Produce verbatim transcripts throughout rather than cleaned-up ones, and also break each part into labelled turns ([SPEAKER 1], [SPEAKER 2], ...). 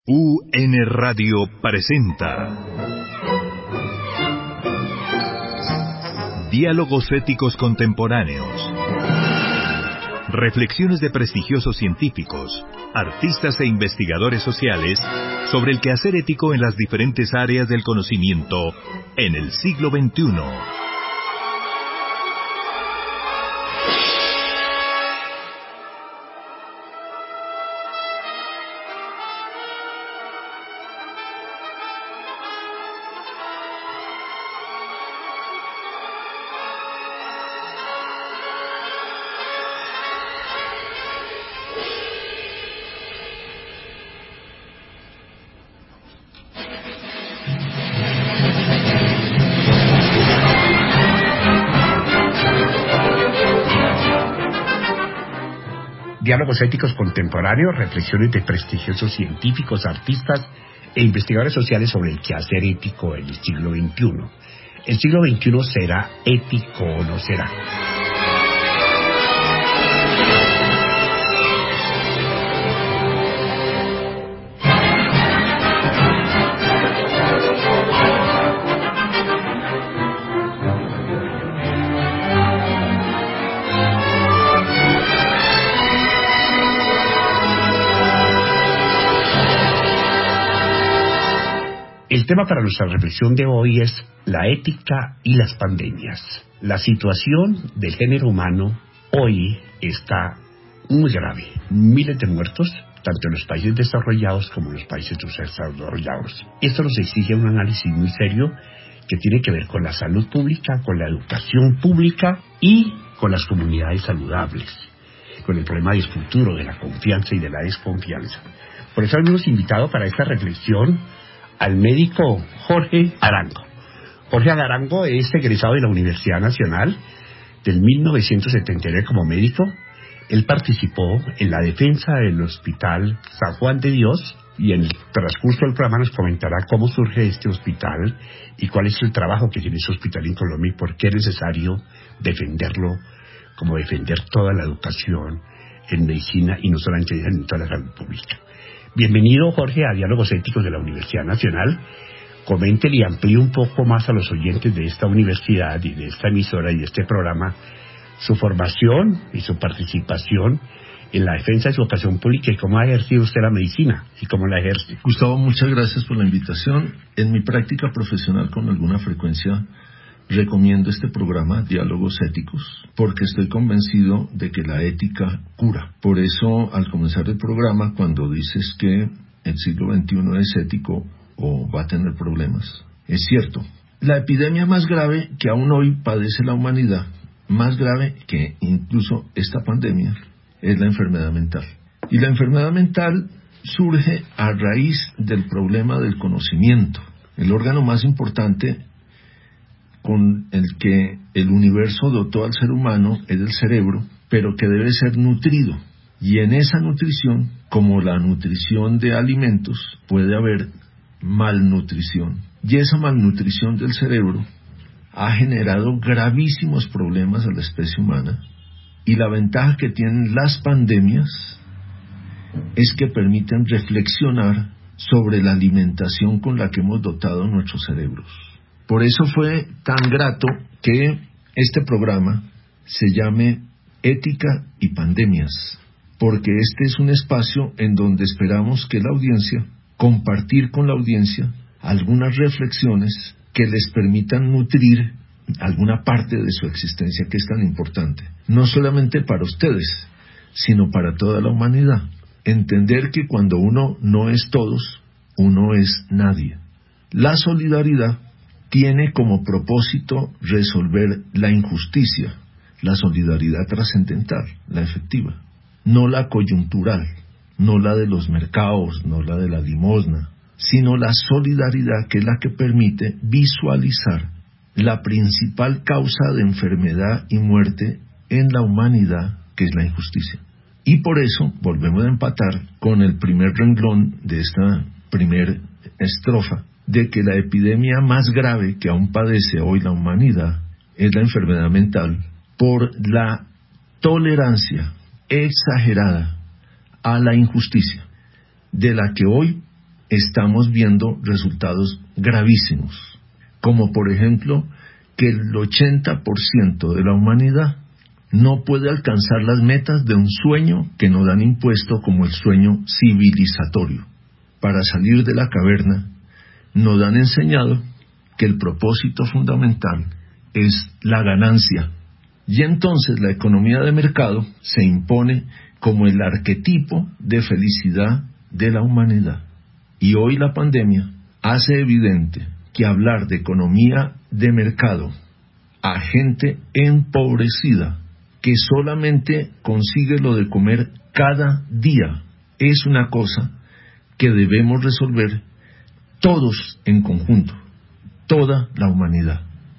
[SPEAKER 1] U N Radio presenta Diálogos Éticos Contemporáneos. Reflexiones de prestigiosos científicos, artistas e investigadores sociales sobre el quehacer ético en las diferentes áreas del conocimiento en el siglo veintiuno.
[SPEAKER 2] Diálogos éticos contemporáneos, reflexiones de prestigiosos científicos, artistas e investigadores sociales sobre el quehacer ético en el siglo veintiuno. ¿El siglo veintiuno será ético o no será? El tema para nuestra reflexión de hoy es la ética y las pandemias. La situación del género humano hoy está muy grave. Miles de muertos, tanto en los países desarrollados como en los países subdesarrollados. Esto nos exige un análisis muy serio que tiene que ver con la salud pública, con la educación pública y con las comunidades saludables, con el problema del futuro, de la confianza y de la desconfianza. Por eso hemos invitado para esta reflexión al médico Jorge Arango. Jorge Arango es egresado de la Universidad Nacional del mil novecientos setenta y nueve como médico. Él participó en la defensa del Hospital San Juan de Dios y en el transcurso del programa nos comentará cómo surge este hospital y cuál es el trabajo que tiene ese hospital en Colombia y por qué es necesario defenderlo, como defender toda la educación en medicina y no solamente en toda la salud pública. Bienvenido, Jorge, a Diálogos Éticos de la Universidad Nacional. Coméntele y amplíe un poco más a los oyentes de esta universidad y de esta emisora y de este programa su formación y su participación en la defensa de su educación pública y cómo ha ejercido usted la medicina y cómo la ejerce.
[SPEAKER 3] Gustavo, muchas gracias por la invitación. En mi práctica profesional con alguna frecuencia recomiendo este programa, Diálogos Éticos, porque estoy convencido de que la ética cura. Por eso, al comenzar el programa, cuando dices que el siglo veintiuno es ético o va a tener problemas, es cierto. La epidemia más grave que aún hoy padece la humanidad, más grave que incluso esta pandemia, es la enfermedad mental. Y la enfermedad mental surge a raíz del problema del conocimiento. El órgano más importante con el que el universo dotó al ser humano es el cerebro, pero que debe ser nutrido. Y en esa nutrición, como la nutrición de alimentos, puede haber malnutrición. Y esa malnutrición del cerebro ha generado gravísimos problemas a la especie humana. Y la ventaja que tienen las pandemias es que permiten reflexionar sobre la alimentación con la que hemos dotado nuestros cerebros. Por eso fue tan grato que este programa se llame Ética y Pandemias, porque este es un espacio en donde esperamos que la audiencia, compartir con la audiencia algunas reflexiones que les permitan nutrir alguna parte de su existencia que es tan importante, no solamente para ustedes, sino para toda la humanidad. Entender que cuando uno no es todos, uno es nadie. La solidaridad tiene como propósito resolver la injusticia, la solidaridad trascendental, la efectiva, no la coyuntural, no la de los mercados, no la de la limosna, sino la solidaridad que es la que permite visualizar la principal causa de enfermedad y muerte en la humanidad, que es la injusticia. Y por eso volvemos a empatar con el primer renglón de esta primer estrofa, de que la epidemia más grave que aún padece hoy la humanidad es la enfermedad mental por la tolerancia exagerada a la injusticia, de la que hoy estamos viendo resultados gravísimos, como por ejemplo que el ochenta por ciento de la humanidad no puede alcanzar las metas de un sueño que nos han impuesto como el sueño civilizatorio. Para salir de la caverna, nos han enseñado que el propósito fundamental es la ganancia. Y entonces la economía de mercado se impone como el arquetipo de felicidad de la humanidad. Y hoy la pandemia hace evidente que hablar de economía de mercado a gente empobrecida que solamente consigue lo de comer cada día es una cosa que debemos resolver todos en conjunto, toda la humanidad.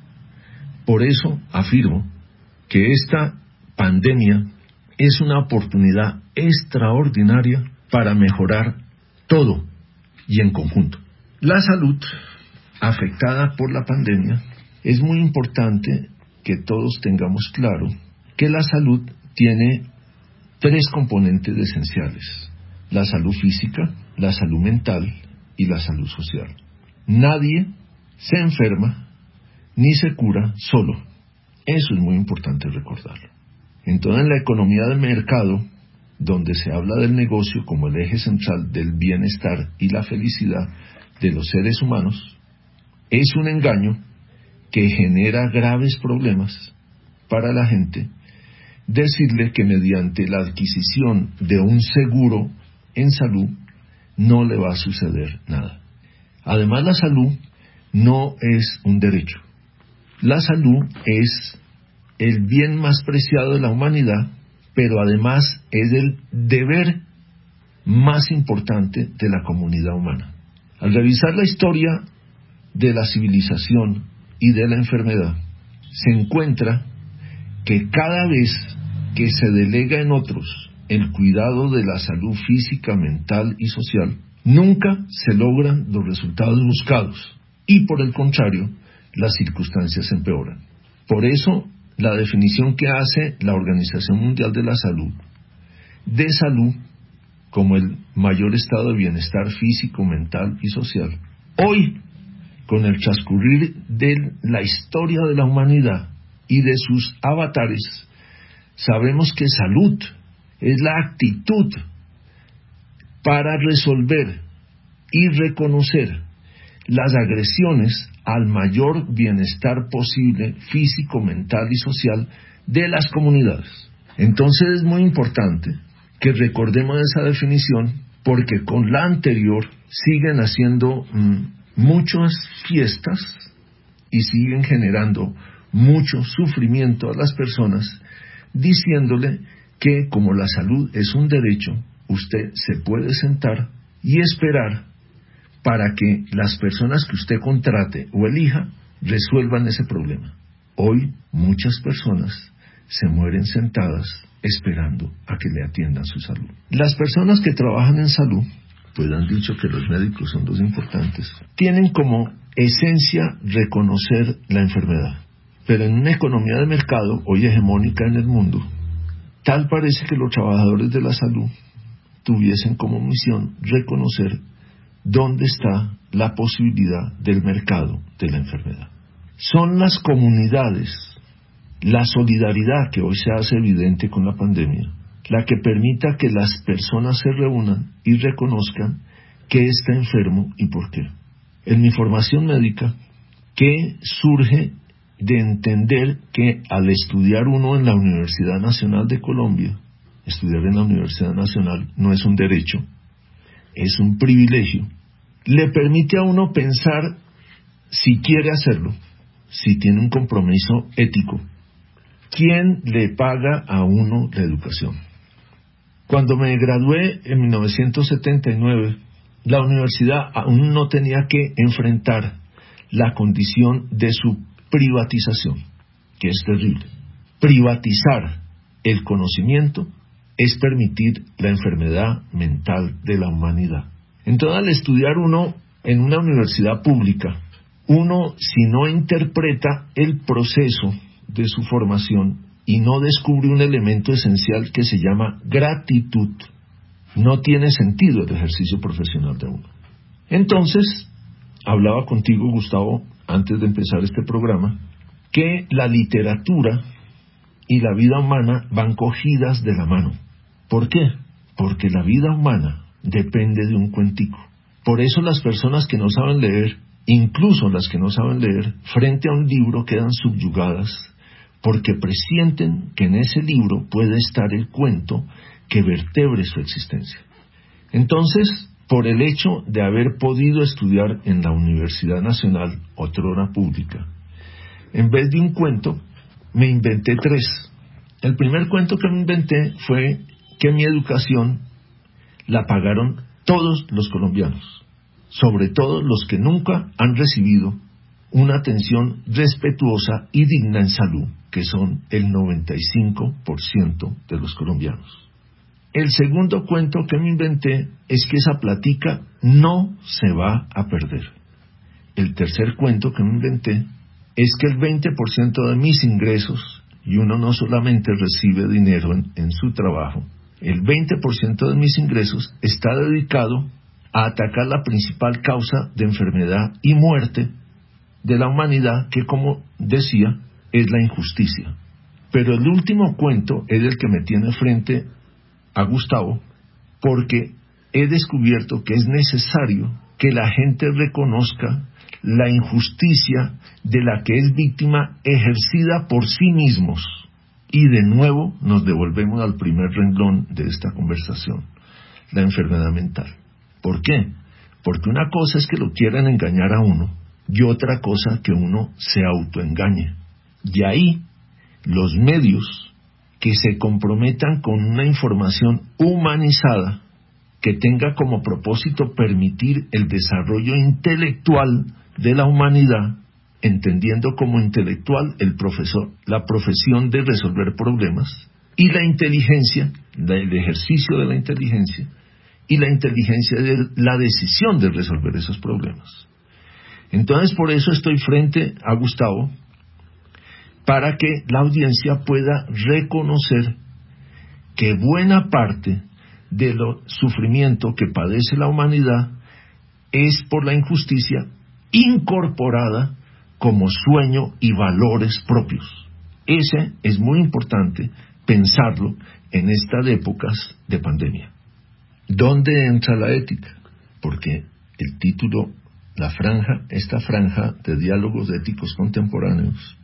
[SPEAKER 3] Por eso afirmo que esta pandemia es una oportunidad extraordinaria para mejorar todo y en conjunto. La salud afectada por la pandemia, es muy importante que todos tengamos claro que la salud tiene tres componentes esenciales: la salud física, la salud mental y la salud social. Nadie se enferma ni se cura solo. Eso es muy importante recordarlo. Entonces, en la economía de mercado, donde se habla del negocio como el eje central del bienestar y la felicidad de los seres humanos, es un engaño que genera graves problemas para la gente decirle que mediante la adquisición de un seguro en salud no le va a suceder nada. Además, la salud no es un derecho. La salud es el bien más preciado de la humanidad, pero además es el deber más importante de la comunidad humana. Al revisar la historia de la civilización y de la enfermedad, se encuentra que cada vez que se delega en otros el cuidado de la salud física, mental y social, nunca se logran los resultados buscados y, por el contrario, las circunstancias empeoran. Por eso, la definición que hace la Organización Mundial de la Salud de salud como el mayor estado de bienestar físico, mental y social, hoy, con el transcurrir de la historia de la humanidad y de sus avatares, sabemos que salud es la actitud para resolver y reconocer las agresiones al mayor bienestar posible físico, mental y social de las comunidades. Entonces es muy importante que recordemos esa definición, porque con la anterior siguen haciendo mmm, muchas fiestas y siguen generando mucho sufrimiento a las personas, diciéndole que como la salud es un derecho, usted se puede sentar y esperar para que las personas que usted contrate o elija resuelvan ese problema. Hoy muchas personas se mueren sentadas esperando a que le atiendan su salud. Las personas que trabajan en salud, pues han dicho que los médicos son los importantes, tienen como esencia reconocer la enfermedad. Pero en una economía de mercado, hoy hegemónica en el mundo, tal parece que los trabajadores de la salud tuviesen como misión reconocer dónde está la posibilidad del mercado de la enfermedad. Son las comunidades, la solidaridad que hoy se hace evidente con la pandemia, la que permita que las personas se reúnan y reconozcan qué está enfermo y por qué. En mi formación médica, que surge de entender que al estudiar uno en la Universidad Nacional de Colombia, estudiar en la Universidad Nacional no es un derecho, es un privilegio, le permite a uno pensar si quiere hacerlo, si tiene un compromiso ético. ¿Quién le paga a uno la educación? Cuando me gradué en mil novecientos setenta y nueve, la universidad aún no tenía que enfrentar la condición de su privatización, que es terrible. Privatizar el conocimiento es permitir la enfermedad mental de la humanidad. Entonces, al estudiar uno en una universidad pública, uno, si no interpreta el proceso de su formación y no descubre un elemento esencial que se llama gratitud, no tiene sentido el ejercicio profesional de uno. Entonces, hablaba contigo, Gustavo, antes de empezar este programa, que la literatura y la vida humana van cogidas de la mano. ¿Por qué? Porque la vida humana depende de un cuentico. Por eso las personas que no saben leer, incluso las que no saben leer, frente a un libro quedan subyugadas, porque presienten que en ese libro puede estar el cuento que vertebre su existencia. Entonces, por el hecho de haber podido estudiar en la Universidad Nacional, otrora pública, en vez de un cuento, me inventé tres. El primer cuento que me inventé fue que mi educación la pagaron todos los colombianos, sobre todo los que nunca han recibido una atención respetuosa y digna en salud, que son el noventa y cinco por ciento de los colombianos. El segundo cuento que me inventé es que esa platica no se va a perder. El tercer cuento que me inventé es que el veinte por ciento de mis ingresos, y uno no solamente recibe dinero en, en su trabajo, el veinte por ciento de mis ingresos está dedicado a atacar la principal causa de enfermedad y muerte de la humanidad, que, como decía, es la injusticia. Pero el último cuento es el que me tiene frente a Gustavo, porque he descubierto que es necesario que la gente reconozca la injusticia de la que es víctima ejercida por sí mismos. Y de nuevo nos devolvemos al primer renglón de esta conversación, la enfermedad mental. ¿Por qué? Porque una cosa es que lo quieran engañar a uno y otra cosa que uno se autoengañe. Y ahí los medios que se comprometan con una información humanizada que tenga como propósito permitir el desarrollo intelectual de la humanidad, entendiendo como intelectual el profesor, la profesión de resolver problemas, y la inteligencia, el ejercicio de la inteligencia, y la inteligencia de la decisión de resolver esos problemas. Entonces, por eso estoy frente a Gustavo, para que la audiencia pueda reconocer que buena parte del sufrimiento que padece la humanidad es por la injusticia incorporada como sueño y valores propios. Ese es muy importante pensarlo en estas épocas de pandemia. ¿Dónde entra la ética? Porque el título, la franja, esta franja de diálogos éticos contemporáneos,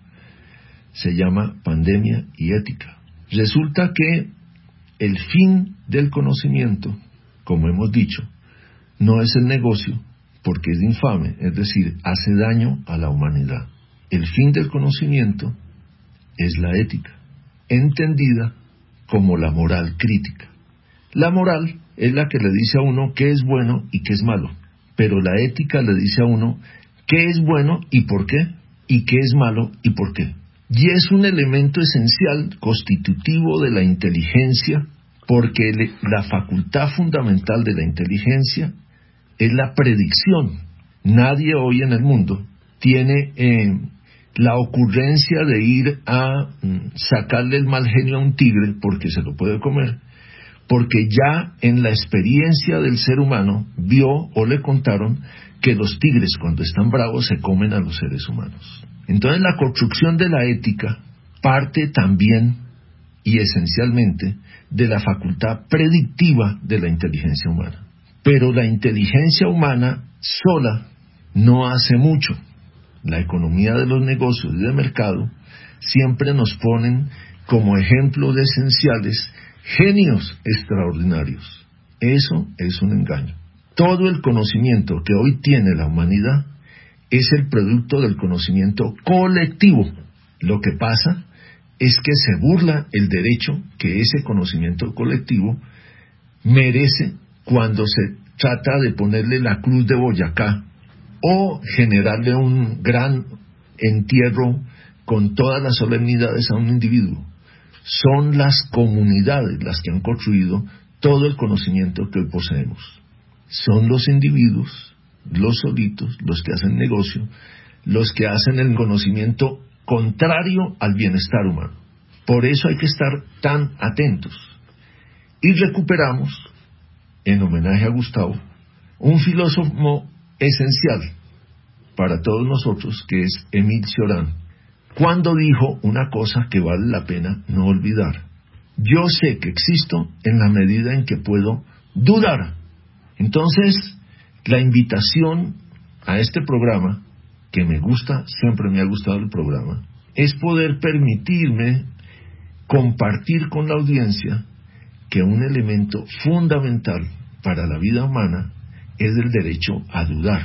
[SPEAKER 3] se llama Pandemia y Ética. Resulta que el fin del conocimiento, como hemos dicho, no es el negocio, porque es infame, es decir, hace daño a la humanidad. El fin del conocimiento es la ética, entendida como la moral crítica. La moral es la que le dice a uno qué es bueno y qué es malo, pero la ética le dice a uno qué es bueno y por qué, y qué es malo y por qué. Y es un elemento esencial, constitutivo de la inteligencia, porque la facultad fundamental de la inteligencia es la predicción. Nadie hoy en el mundo tiene eh, la ocurrencia de ir a mm, sacarle el mal genio a un tigre porque se lo puede comer, porque ya en la experiencia del ser humano vio o le contaron que los tigres cuando están bravos se comen a los seres humanos. Entonces la construcción de la ética parte también y esencialmente de la facultad predictiva de la inteligencia humana. Pero la inteligencia humana sola no hace mucho. La economía de los negocios y de mercado siempre nos ponen como ejemplo de esenciales genios extraordinarios. Eso es un engaño. Todo el conocimiento que hoy tiene la humanidad es el producto del conocimiento colectivo. Lo que pasa es que se burla el derecho que ese conocimiento colectivo merece cuando se trata de ponerle la cruz de Boyacá o generarle un gran entierro con todas las solemnidades a un individuo. Son las comunidades las que han construido todo el conocimiento que hoy poseemos. Son los individuos, los solitos, los que hacen negocio, los que hacen el conocimiento contrario al bienestar humano. Por eso hay que estar tan atentos. Y recuperamos, en homenaje a Gustavo, un filósofo esencial para todos nosotros, que es Émile Cioran, cuando dijo una cosa que vale la pena no olvidar: yo sé que existo en la medida en que puedo dudar. Entonces, la invitación a este programa, que me gusta, siempre me ha gustado el programa, es poder permitirme compartir con la audiencia que un elemento fundamental para la vida humana es el derecho a dudar.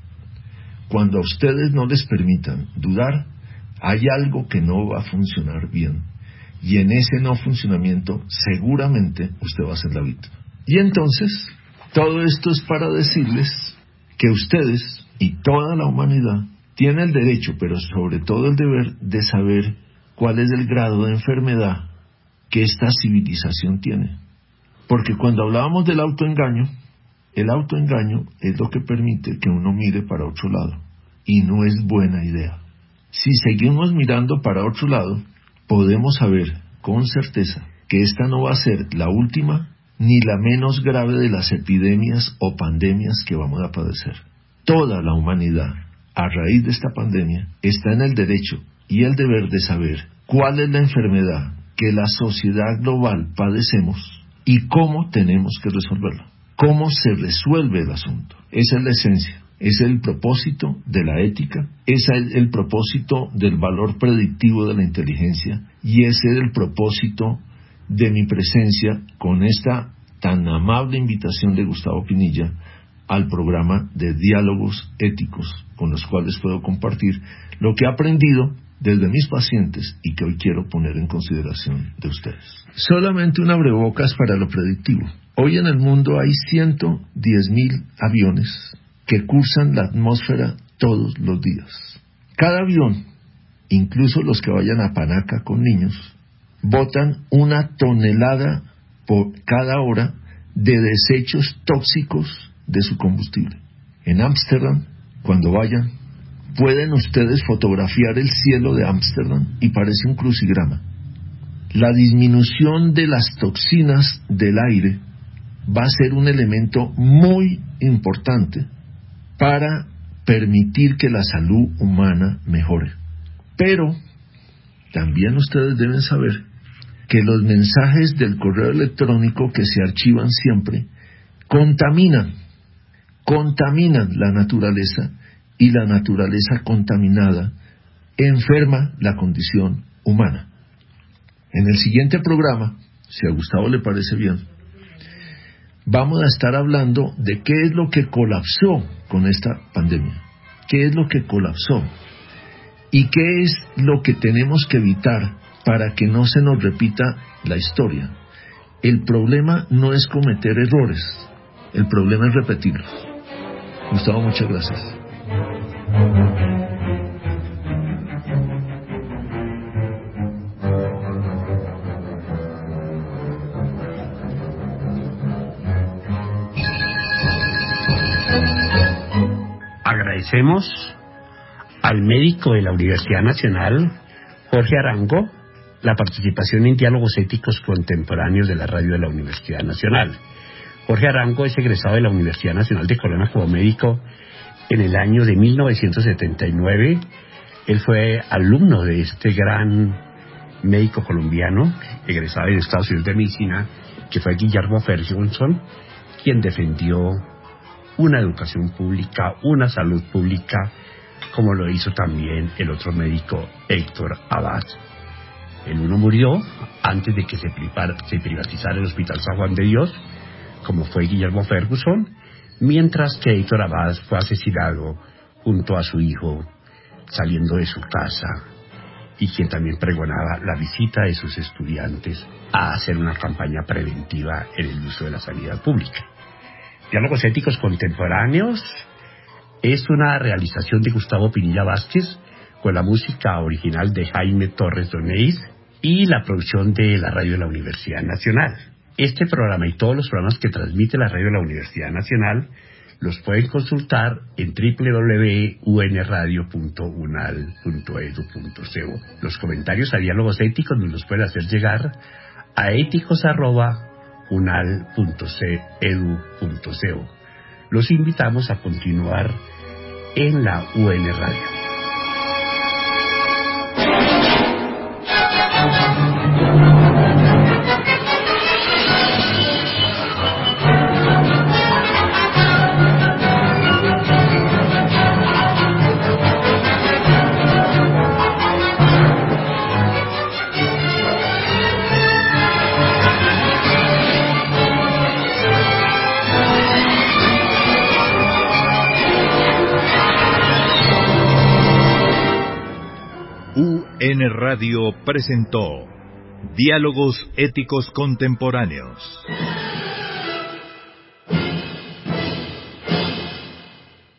[SPEAKER 3] Cuando a ustedes no les permitan dudar, hay algo que no va a funcionar bien, y en ese no funcionamiento seguramente usted va a ser la víctima. Y entonces, todo esto es para decirles que ustedes y toda la humanidad tiene el derecho, pero sobre todo el deber, de saber cuál es el grado de enfermedad que esta civilización tiene. Porque cuando hablábamos del autoengaño, el autoengaño es lo que permite que uno mire para otro lado, y no es buena idea. Si seguimos mirando para otro lado, podemos saber con certeza que esta no va a ser la última ni la menos grave de las epidemias o pandemias que vamos a padecer. Toda la humanidad, a raíz de esta pandemia, está en el derecho y el deber de saber cuál es la enfermedad que la sociedad global padecemos y cómo tenemos que resolverla. Cómo se resuelve el asunto. Esa es la esencia. Ese es el propósito de la ética, ese es el propósito del valor predictivo de la inteligencia, y ese es el propósito de mi presencia con esta tan amable invitación de Gustavo Pinilla al programa de diálogos éticos, con los cuales puedo compartir lo que he aprendido desde mis pacientes y que hoy quiero poner en consideración de ustedes. Solamente un abrebocas para lo predictivo. Hoy en el mundo hay ciento diez mil aviones que cursan la atmósfera todos los días. Cada avión, incluso los que vayan a Panaca con niños, botan una tonelada por cada hora de desechos tóxicos de su combustible. En Ámsterdam, cuando vayan, pueden ustedes fotografiar el cielo de Ámsterdam y parece un crucigrama. La disminución de las toxinas del aire va a ser un elemento muy importante para permitir que la salud humana mejore. Pero también ustedes deben saber que los mensajes del correo electrónico que se archivan siempre contaminan, contaminan la naturaleza, y la naturaleza contaminada enferma la condición humana. En el siguiente programa, si a Gustavo le parece bien, vamos a estar hablando de qué es lo que colapsó con esta pandemia, qué es lo que colapsó y qué es lo que tenemos que evitar para que no se nos repita la historia. El problema no es cometer errores, el problema es repetirlos. Gustavo, muchas gracias.
[SPEAKER 2] Agradecemos al médico de la Universidad Nacional, Jorge Arango, la participación en diálogos éticos contemporáneos de la radio de la Universidad Nacional. Jorge Arango es egresado de la Universidad Nacional de Colombia como médico en el año de mil novecientos setenta y nueve. Él fue alumno de este gran médico colombiano, egresado de Estados Unidos de Medicina, que fue Guillermo Ferguson, quien defendió una educación pública, una salud pública, como lo hizo también el otro médico, Héctor Abad. El uno murió antes de que se privatizara el Hospital San Juan de Dios, como fue Guillermo Ferguson, mientras que Héctor Abad fue asesinado junto a su hijo, saliendo de su casa, y quien también pregonaba la visita de sus estudiantes a hacer una campaña preventiva en el uso de la sanidad pública. Diálogos éticos contemporáneos es una realización de Gustavo Pinilla Vázquez, con la música original de Jaime Torres Donés y la producción de la radio de la Universidad Nacional. Este programa y todos los programas que transmite la radio de la Universidad Nacional los pueden consultar en doble u doble u doble u punto u n radio punto u n a l punto e d u punto c o. Los comentarios a diálogos éticos nos los pueden hacer llegar a éticos arroba unal punto e d u punto c o. Los invitamos a continuar en la U N Radio.
[SPEAKER 1] U N Radio presentó Diálogos Éticos Contemporáneos.